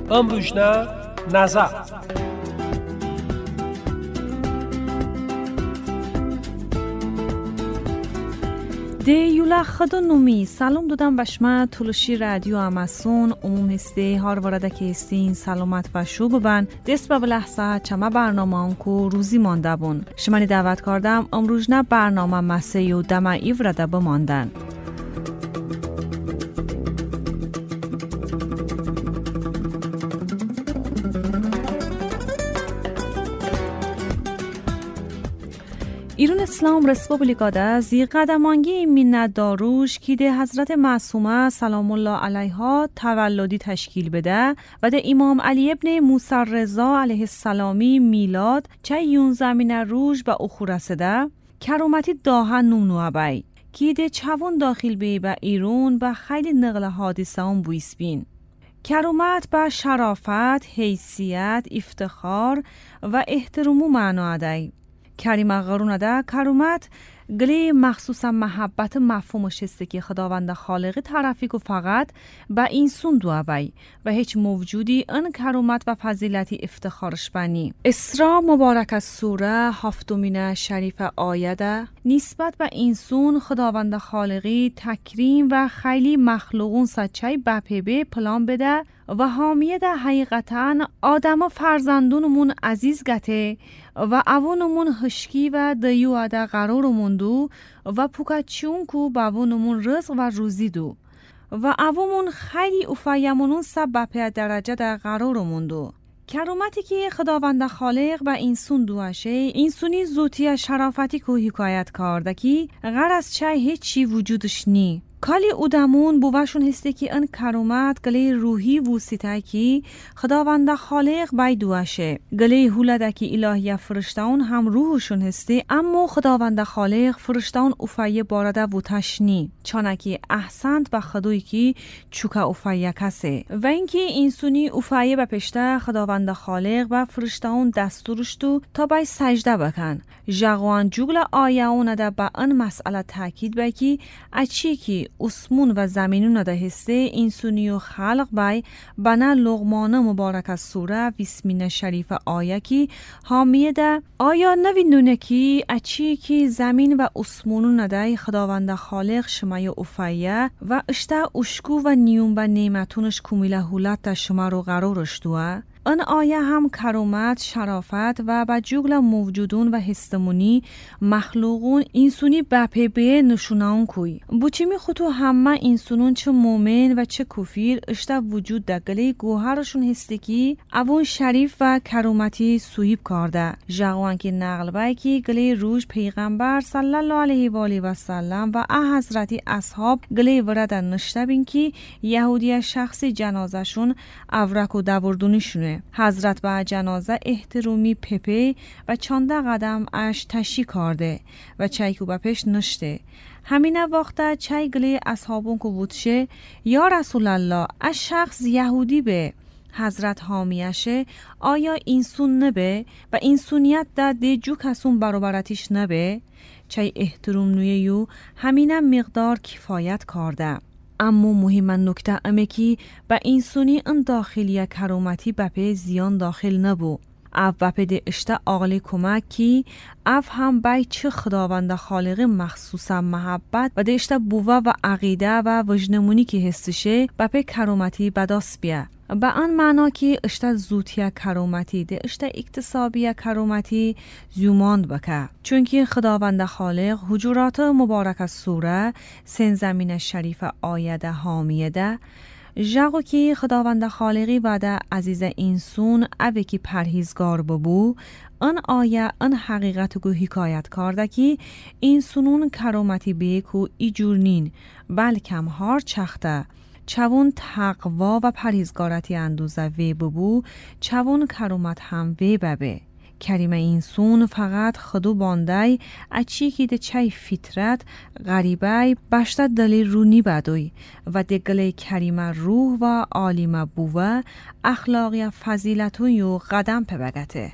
امروزنه نظر. دیولا خدا نومی سلام دادم بشما تلوشی رادیو اماسون عموم هسته هار ورده که هستین سلامت و شو ببن دست به لحظه چما برنامه انکو روزی مانده بون شمانی دعوت کردم امروز نه برنامه مسیح و دمعی ورده بماندن. ایران اسلام رسپوبلیکادا زی قدمانگی مینت داروش که ده حضرت معصومه سلام الله علیها تولدی تشکیل بده و ده امام علی ابن موسی رضا علیه السلامی میلاد چه یون زمین روش به اخو رسده کرومتی داهن نونو بای که ده چوون داخل بی به ایران و خیلی نقل حادثه هم بویس بین. کرومت به شرافت، حیثیت، افتخار و احترامو معنا دای. کریم غرونه ده کرومت گلی مخصوصا محبت مفهومش هسته که خداوند خالقی طرفی که فقط به انسان دوابای و هیچ موجودی ان کرومت و فضیلتی افتخارش بنی. اسراء مبارک از سوره هفتمین شریف آیه ده نسبت به انسان خداوند خالقی تکریم و خیلی مخلوقون سچای بپیبه پلان بده و حامیه ده حقیقتا آدم و فرزندونمون عزیز گته و اوونمون هشکی و دیو ده قرارمون دو و پوکچون کو باونمون رزق و روزی دو و اومون خیلی افایمونون سبب درجه ده قرارمون دو. کرومتی که خداوند خالق و انسان دوشه انسانی زوتی شرافتی که حکایت کرده که غرض چه هیچی وجودش نی. کالی اودمون بوشون هسته که ان کرومت گلی روحی وسیطه که خداوند خالق بای دوشه گلی هولده که الهی فرشتون هم روحشون هسته اما خداوند خالق فرشتون افایه بارده و تشنی چانکی احسنت به خدایی که چوکا افایه کسه و اینکه انسانی افایه به پشته خداوند خالق و فرشتون دستورشتو تا بای سجده بکن جغوان جوگل آیه اونه به ان مسئله تاکید بکی اچی که اسمون و زمینون ده هسته انسانی و خلق بای بنا لغمان مبارک از سوره ویسمین شریف آیه کی حامیه ده آیا نویندونه کی اچی کی زمین و اسمونون ده خداوند خالق شمای افایه و اشته اشکو و نیون و نعمتونش کمیله هولت ده شما رو قرارش دوه. ان آیه هم کرومت، شرافت و با جگل موجودون و هستمونی مخلوقون انسونی بپیبه نشونان کوی. بوچیمی خودو همه انسونون چه مومن و چه کفیر اشتا وجود ده گلی گوهرشون هستی که اوون شریف و کرومتی سویب کرده. جاوان که نقل بای که گلی روش پیغمبر صلی الله علیه و آله و سلم و حضرتی اصحاب گلی وردن نشتبین که یهودی شخصی جنازشون اورک و دوردونیشونه. حضرت به جنازه احترامی پپه و چانده قدم اش تشی کرده و چای کو بپش نشته. همین وقتا چای گلی اصحابون کو بودشه یا رسول الله از شخص یهودی به حضرت حامیشه آیا انسون نبه و انسونیت ده جو کسون برابرتیش نبه چای احترام نویو همین مقدار کفایت کرده. اما مهم نکته امه که با انسانی ان داخلی کرومتی بپه زیان داخل نبو. اف بپه ده اشته آقلی کمک کی اف هم بای چه خداوند خالق مخصوصا محبت و ده اشته بوه و عقیده و وجنمونی که هستشه بپه کرومتی بداس بیه. با آن معنا که اشته زوتی کرومتی ده اشته اکتسابی کرومتی زیوماند بکه چونکه خداوند خالق حجورات مبارک از سوره سنزمین شریف آیه ده حامیه ده جاگو که خداوند خالقی وعده عزیز انسون اوه که پرهیزگار ببو ان آیه ان حقیقت گو حکایت کرده که انسونون کرومتی بیکو ایجور نین بلکم هار چخته چون تقوا و پرهیزگارتی اندوزه وی ببو چون کرومت هم وی ببه. کریم انسون فقط خدو باندای اچی که ده چای فطرت غریبای بشتا دلیل رونی بدوی و ده گلی کریم روح و عالیم بوه اخلاقی فضیلتون یو قدم پبگته.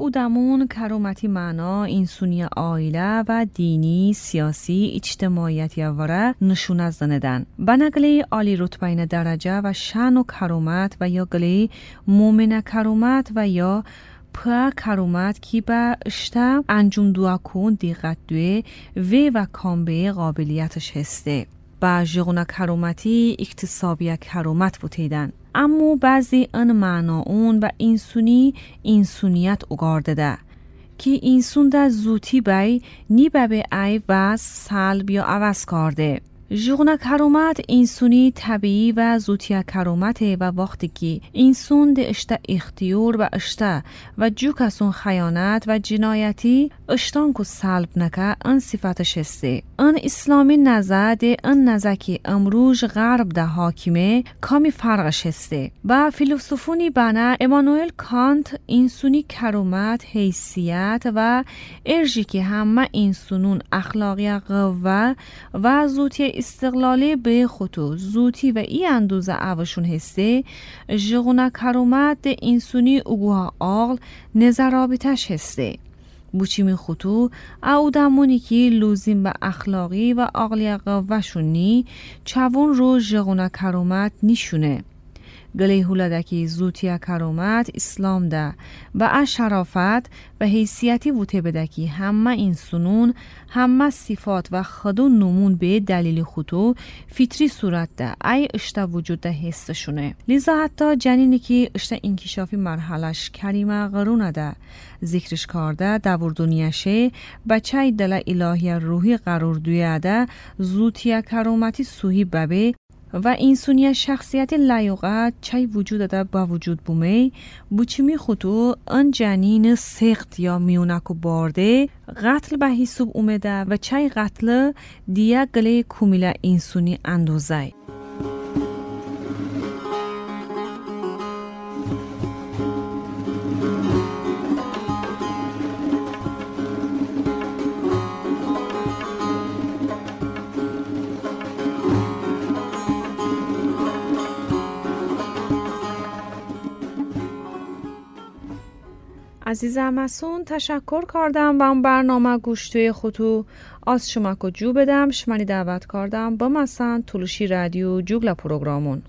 او دمون کرومتی معنا اینسونی عائله و دینی، سیاسی، اجتماعیتی واره نشون از دندن. بنگلی عالی رتبین درجه و شان و کرومت و یا گلی مومن کرومت و یا پا کرومت کی به اشته انجام دوا کن دیقت دوی و کامبه قابلیتش هسته. با جغنا کرومتی اکتسابی کرومت بودیدن. اما بعضی ان معنا اون و اینسونیت اگارده ده که اینسون ده زوتی بای نی به ای و سلب یا عوض کرده. جغنا کرومت اینسونی طبیعی و زوتی کرومته و وقتی که اینسون ده اشته اختیار و اشته و جو کسون خیانت و جنایتی اشتان که سلب نکه ان صفتش هسته. ان اسلامی نزد ان نزکی امروز غرب ده حاکمه کامی فرقش هسته. با فیلسوفونی بنا امانوئل کانت اینسونی کرومت حیثیت و ارژی که همه اینسونون اخلاقی قوه و زوتی استقلالی به خودو زوتی و ای اندوزه اوشون هسته. جغنا کرومت ده اینسونی اگوها آقل نظرابیتش هسته. بوچیمی خودو او دمونی که لوزیم به اخلاقی و عقلی قوهشونی چوون رو جغنا کرومت نیشونه. گلی هولدکی زوتی کرومت اسلام ده و شرافت و حیثیتی بوده بدکی همه این سنون همه صفات و خدون نمون به دلیل خودو فطری صورت ده ای اشته وجود ده حسشونه. لیزا حتی جنینی که اشته انکشافی مرحلش کریمه قرونه ده ذکرش کرده دور دنیاشه بچه دل الهی روحی قرار دویه ده زوتی کرومتی سوهی ببه و اینسونی شخصیت لایقت چای وجود ده با وجود بومی بوچیمی خودو ان جنین سخت یا میونکو بارده قتل به حساب اومده و چای قتل دیگه گله کومیله اینسونی اندوزه. عزیزم مسون تشکر کردم با برنامه گوشتوی خودو از شما که جو بدم شمانی دعوت کردم با مثلا تلوشی رادیو جوگل پروگرامون